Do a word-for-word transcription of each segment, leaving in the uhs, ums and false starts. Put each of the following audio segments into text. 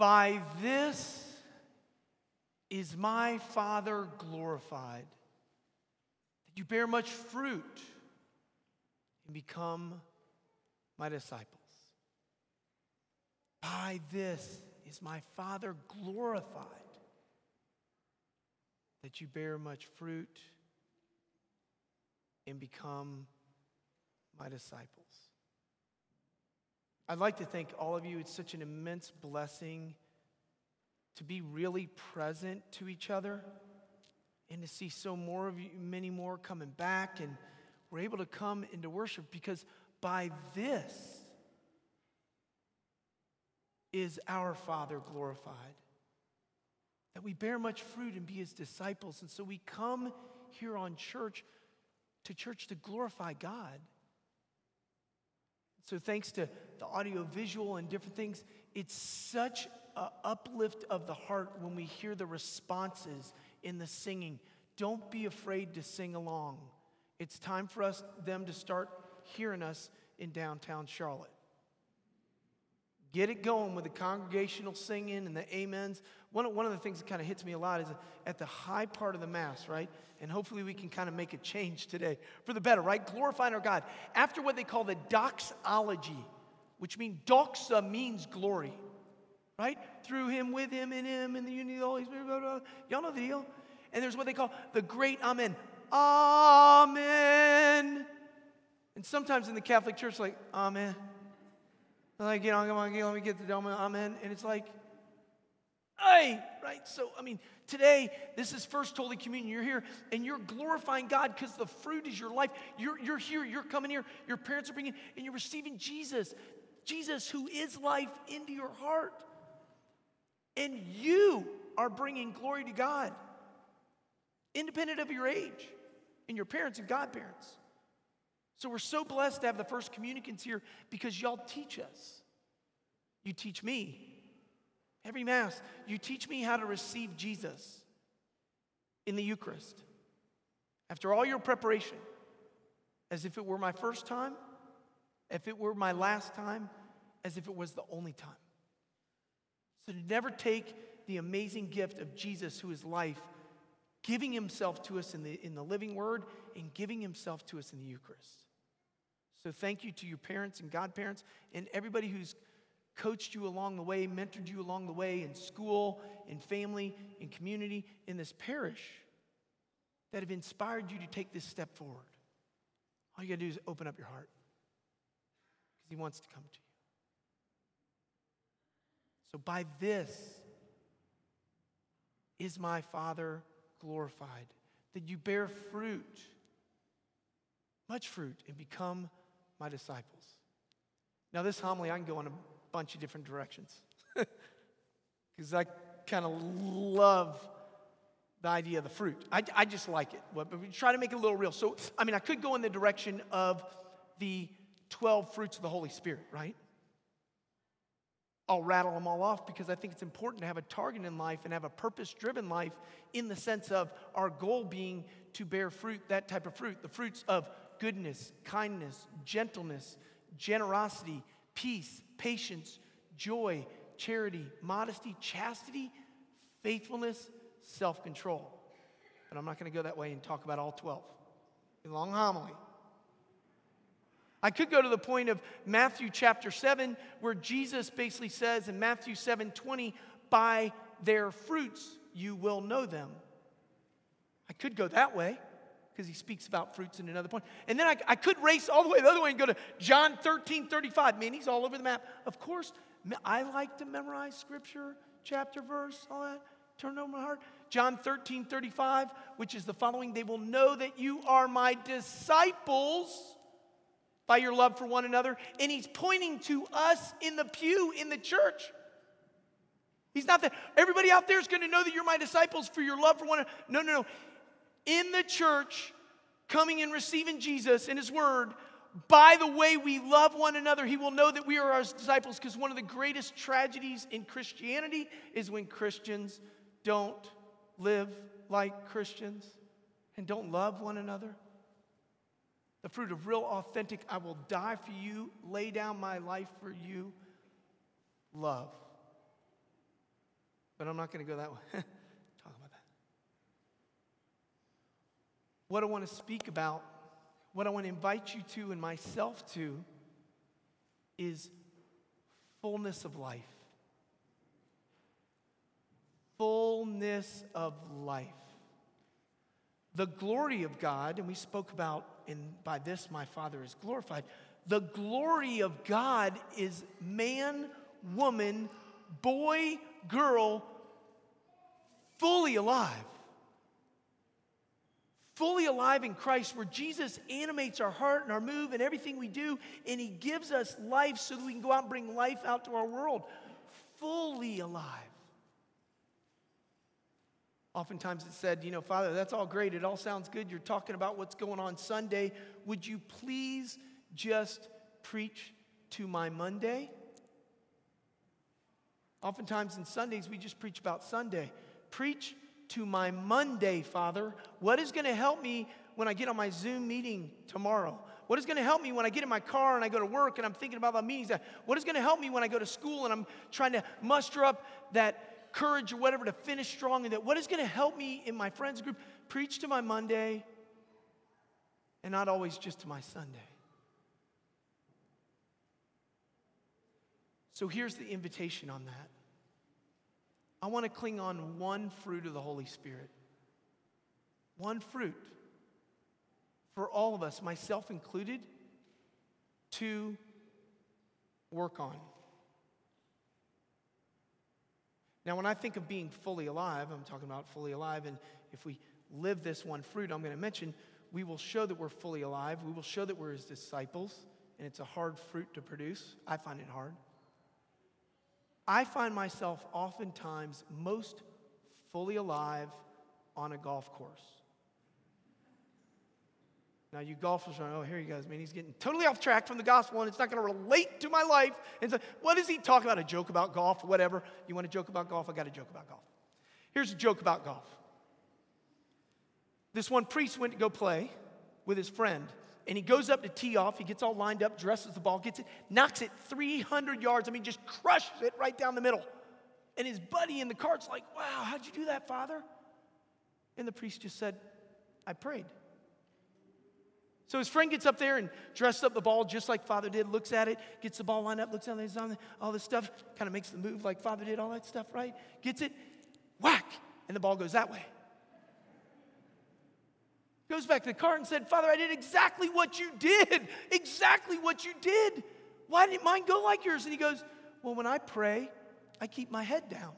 By this is my Father glorified, that you bear much fruit and become my disciples. By this is my Father glorified, that you bear much fruit and become my disciples. I'd like to thank all of you. It's such an immense blessing to be really present to each other and to see so more of you, many more coming back, and we're able to come into worship because by this is our Father glorified, that we bear much fruit and be his disciples. And so we come here on church to church to glorify God. So thanks to the audio visual and different things, it's such an uplift of the heart when we hear the responses in the singing. Don't be afraid to sing along. It's time for us, them to start hearing us in downtown Charlotte. Get it going with the congregational singing and the amens. One of, one of the things that kind of hits me a lot is at the high part of the Mass, right? And hopefully we can kind of make a change today for the better, right? Glorifying our God. After what they call the doxology, which means doxa means glory, right? Through him, with him, in him, in the unity of the Holy Spirit, blah, blah, blah. Y'all know the deal. And there's what they call the great amen. Amen. And sometimes in the Catholic Church, like, amen. Like, you know, come on, let me get the dome, amen. And it's like, hey, right? So, I mean, today, this is First Holy Communion. You're here, and you're glorifying God because the fruit is your life. You're, you're here, you're coming here, your parents are bringing, and you're receiving Jesus. Jesus, who is life, into your heart. And you are bringing glory to God, independent of your age, and your parents and godparents. So we're so blessed to have the first communicants here because y'all teach us. You teach me. Every Mass, you teach me how to receive Jesus in the Eucharist. After all your preparation, as if it were my first time, if it were my last time, as if it was the only time. So to never take the amazing gift of Jesus, who is life, giving himself to us in the, in the living word and giving himself to us in the Eucharist. So thank you to your parents and godparents and everybody who's coached you along the way, mentored you along the way in school, in family, in community, in this parish that have inspired you to take this step forward. All you got to do is open up your heart because he wants to come to you. So by this is my Father glorified, that you bear fruit, much fruit, and become my disciples. Now this homily, I can go in a bunch of different directions because I kind of love the idea of the fruit. I, I just like it, but we try to make it a little real. So, I mean, I could go in the direction of the twelve fruits of the Holy Spirit, right? I'll rattle them all off because I think it's important to have a target in life and have a purpose-driven life in the sense of our goal being to bear fruit, that type of fruit, the fruits of goodness, kindness, gentleness, generosity, peace, patience, joy, charity, modesty, chastity, faithfulness, self-control. But I'm not going to go that way and talk about all twelve. A long homily. I could go to the point of Matthew chapter seven, where Jesus basically says in Matthew seven twenty, by their fruits you will know them. I could go that way, because he speaks about fruits in another point. And then I, I could race all the way the other way and go to John thirteen thirty-five. Man, he's all over the map. Of course, I like to memorize scripture, chapter, verse, all that. Turn it over my heart. John thirteen thirty-five, which is the following. They will know that you are my disciples by your love for one another. And he's pointing to us in the pew in the church. He's not that everybody out there is going to know that you're my disciples for your love for one another. No, no, no. In the church, coming and receiving Jesus and his word, by the way we love one another, he will know that we are his disciples, because one of the greatest tragedies in Christianity is when Christians don't live like Christians and don't love one another. The fruit of real, authentic, I will die for you, lay down my life for you, love. But I'm not going to go that way. Talk about that. What I want to speak about, what I want to invite you to and myself to, is fullness of life. Fullness of life. The glory of God, and we spoke about, and by this my Father is glorified. The glory of God is man, woman, boy, girl, fully alive. Fully alive in Christ, where Jesus animates our heart and our move and everything we do, and He gives us life so that we can go out and bring life out to our world. Fully alive. Oftentimes it's said, you know, Father, that's all great. It all sounds good. You're talking about what's going on Sunday. Would you please just preach to my Monday? Oftentimes in Sundays, we just preach about Sunday. Preach to my Monday, Father. What is going to help me when I get on my Zoom meeting tomorrow? What is going to help me when I get in my car and I go to work and I'm thinking about the meetings? What is going to help me when I go to school and I'm trying to muster up that courage or whatever to finish strong? And that what is going to help me in my friends group? Preach to my Monday and not always just to my Sunday. So here's the invitation on that. I want to cling on one fruit of the Holy Spirit. One fruit for all of us, myself included, to work on. Now, when I think of being fully alive, I'm talking about fully alive, and if we live this one fruit I'm going to mention, we will show that we're fully alive. We will show that we're His disciples, and it's a hard fruit to produce. I find it hard. I find myself oftentimes most fully alive on a golf course. Now, you golfers are, oh, here he goes, man, he's getting totally off track from the gospel, and it's not going to relate to my life. And so, what is he talking about? A joke about golf or whatever? You want to joke about golf? I got a joke about golf. Here's a joke about golf. This one priest went to go play with his friend, and he goes up to tee off. He gets all lined up, dresses the ball, gets it, knocks it three hundred yards. I mean, just crushes it right down the middle. And his buddy in the cart's like, wow, how'd you do that, Father? And the priest just said, I prayed. So his friend gets up there and dresses up the ball just like Father did, looks at it, gets the ball lined up, looks at it, on all this stuff, kind of makes the move like Father did, all that stuff, right? Gets it, whack, and the ball goes that way. Goes back to the cart and said, Father, I did exactly what you did. Exactly what you did. Why didn't mine go like yours? And he goes, well, when I pray, I keep my head down.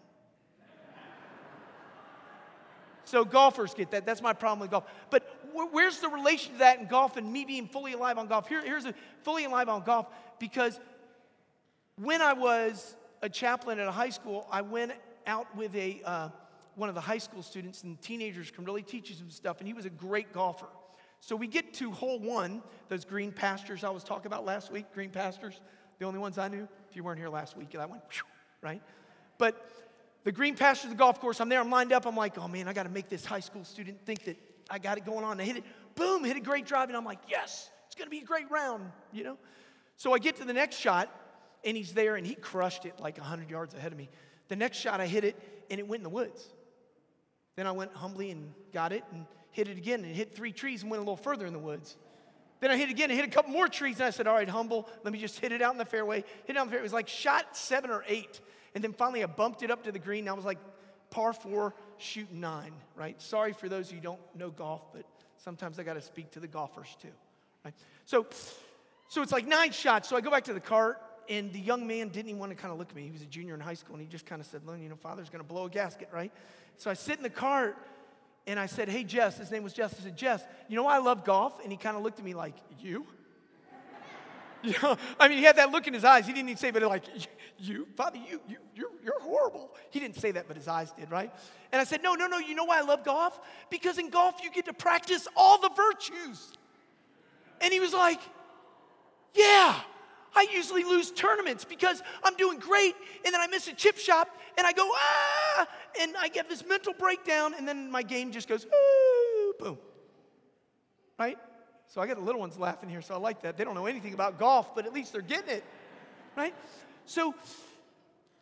So golfers get that. That's my problem with golf. But wh- where's the relation to that in golf and me being fully alive on golf? Here, here's a fully alive on golf, because when I was a chaplain at a high school, I went out with a uh, one of the high school students, and teenagers can really teach you some stuff, and he was a great golfer. So we get to hole one, those green pastures I was talking about last week, green pastures, the only ones I knew. If you weren't here last week, that went, right? But the green pastures of the golf course, I'm there, I'm lined up, I'm like, oh man, I got to make this high school student think that I got it going on. I hit it, boom, hit a great drive, and I'm like, yes, it's going to be a great round, you know? So I get to the next shot, and he's there, and he crushed it like one hundred yards ahead of me. The next shot, I hit it, and it went in the woods. Then I went humbly and got it and hit it again and hit three trees and went a little further in the woods. Then I hit again and hit a couple more trees, and I said, all right, humble, let me just hit it out in the fairway. Hit it out in the fairway. It was like shot seven or eight. And then finally I bumped it up to the green. And I was like par four, shooting nine, right? Sorry for those of you who don't know golf, but sometimes I got to speak to the golfers too, right? So, so it's like nine shots. So I go back to the cart, and the young man didn't even want to kind of look at me. He was a junior in high school, and he just kind of said, well, you know, Father's going to blow a gasket, right? So I sit in the cart, and I said, hey, Jess, his name was Jess. I said, Jess, you know why I love golf? And he kind of looked at me like, you? You know, I mean, he had that look in his eyes. He didn't even say, but like, you, Father, you, you, you're, you're horrible. He didn't say that, but his eyes did, right? And I said, no, no, no, you know why I love golf? Because in golf, you get to practice all the virtues. And he was like, yeah, I usually lose tournaments because I'm doing great, and then I miss a chip shot, and I go, ah, and I get this mental breakdown, and then my game just goes, ooh, boom, right? So I got the little ones laughing here, so I like that. They don't know anything about golf, but at least they're getting it, right? So,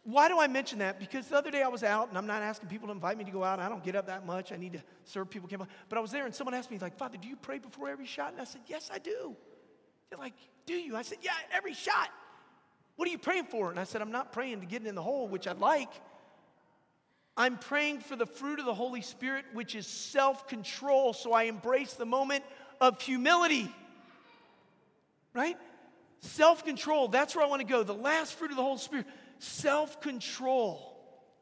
Why do I mention that? Because the other day I was out, and I'm not asking people to invite me to go out. I don't get up that much. I need to serve people. But I was there, and someone asked me, like, Father, do you pray before every shot? And I said, yes, I do. They're like, do you? I said, yeah, every shot. What are you praying for? And I said, I'm not praying to get in the hole, which I'd like. I'm praying for the fruit of the Holy Spirit, which is self-control, so I embrace the moment of humility. Right? Self-control, that's where I want to go. The last fruit of the Holy Spirit, self-control.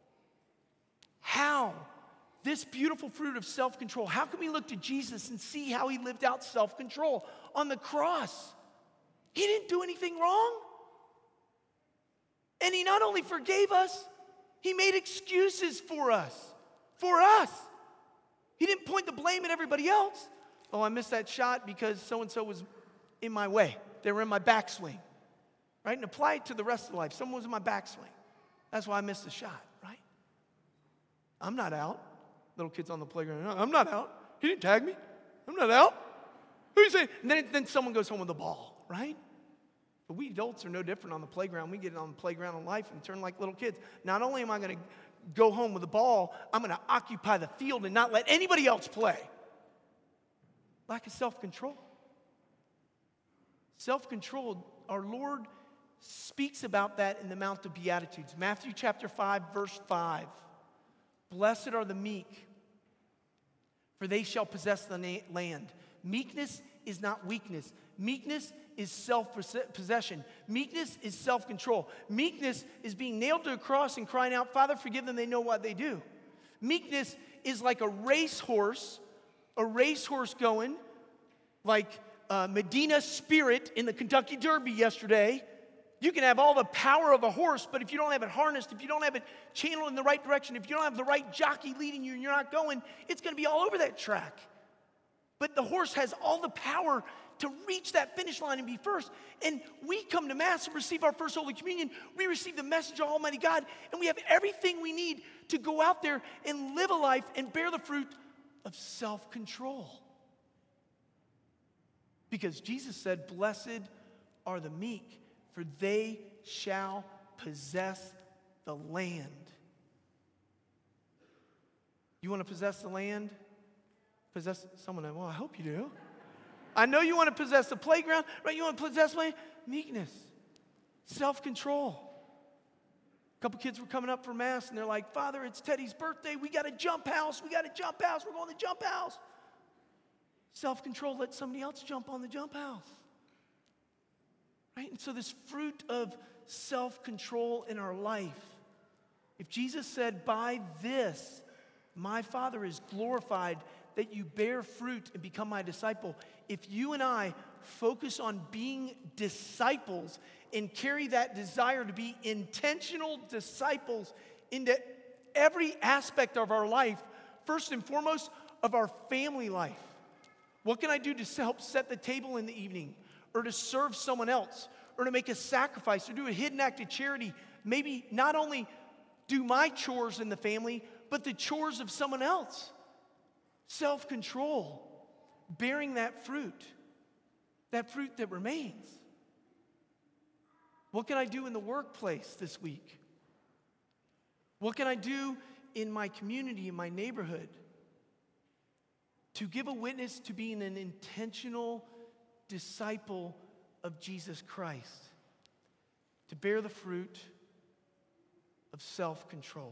How? This beautiful fruit of self-control. How can we look to Jesus and see how he lived out self-control on the cross? He didn't do anything wrong. And he not only forgave us, he made excuses for us. For us. He didn't point the blame at everybody else. Oh, I missed that shot because so-and-so was in my way. They were in my backswing. Right? And apply it to the rest of life. Someone was in my backswing. That's why I missed the shot. Right? I'm not out. Little kids on the playground. I'm not out. He didn't tag me. I'm not out. Who you say? And then, then someone goes home with the ball. Right? But we adults are no different on the playground. We get on the playground in life and turn like little kids. Not only am I going to go home with the ball, I'm going to occupy the field and not let anybody else play. Lack of self-control. Self-control, our Lord speaks about that in the Mount of Beatitudes. Matthew chapter five, verse five. Blessed are the meek, for they shall possess the na- land. Meekness is not weakness. Meekness is self-possession. Meekness is self-control. Meekness is being nailed to a cross and crying out, Father, forgive them, they know what they do. Meekness is like a racehorse, a racehorse going, like uh, Medina Spirit in the Kentucky Derby yesterday. You can have all the power of a horse, but if you don't have it harnessed, if you don't have it channeled in the right direction, if you don't have the right jockey leading you and you're not going, it's going to be all over that track. But the horse has all the power to reach that finish line and be first. And we come to Mass and receive our first Holy Communion. We receive the message of Almighty God, and we have everything we need to go out there and live a life and bear the fruit of self-control. Because Jesus said, blessed are the meek, for they shall possess the land. You want to possess the land? Possess someone, well, I hope you do. I know you want to possess the playground, right? You want to possess land? Meekness, self-control. A couple kids were coming up for Mass, and they're like, Father, it's Teddy's birthday. We got a jump house. We got a jump house. We're going to the jump house. Self-control, let somebody else jump on the jump house. Right? And so this fruit of self-control in our life, if Jesus said, by this, my Father is glorified, that you bear fruit and become my disciple. If you and I focus on being disciples and carry that desire to be intentional disciples into every aspect of our life, first and foremost, of our family life. What can I do to help set the table in the evening, or to serve someone else, or to make a sacrifice, or do a hidden act of charity? Maybe not only do my chores in the family, but the chores of someone else. Self-control, bearing that fruit, that fruit that remains. What can I do in the workplace this week? What can I do in my community, in my neighborhood, to give a witness to being an intentional disciple of Jesus Christ, to bear the fruit of self-control?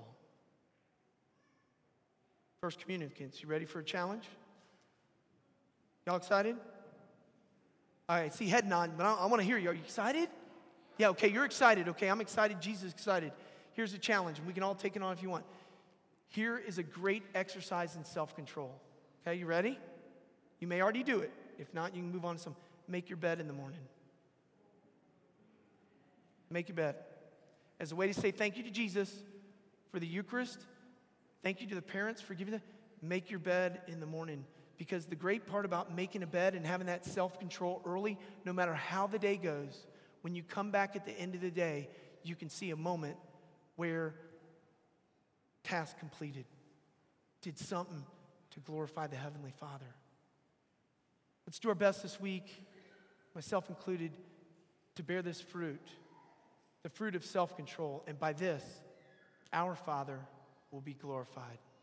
First communicants, you ready for a challenge? Y'all excited? All right, see head nod, but I, I want to hear you. Are you excited? Yeah, okay, you're excited. Okay, I'm excited. Jesus is excited. Here's a challenge, and we can all take it on if you want. Here is a great exercise in self-control. Okay, you ready? You may already do it. If not, you can move on to some. Make your bed in the morning. Make your bed. As a way to say thank you to Jesus for the Eucharist. Thank you to the parents for giving them. Make your bed in the morning. Because the great part about making a bed and having that self-control early, no matter how the day goes, when you come back at the end of the day, you can see a moment where task completed. Did something to glorify the Heavenly Father. Let's do our best this week, myself included, to bear this fruit the fruit of self-control, and by this, our Father will be glorified.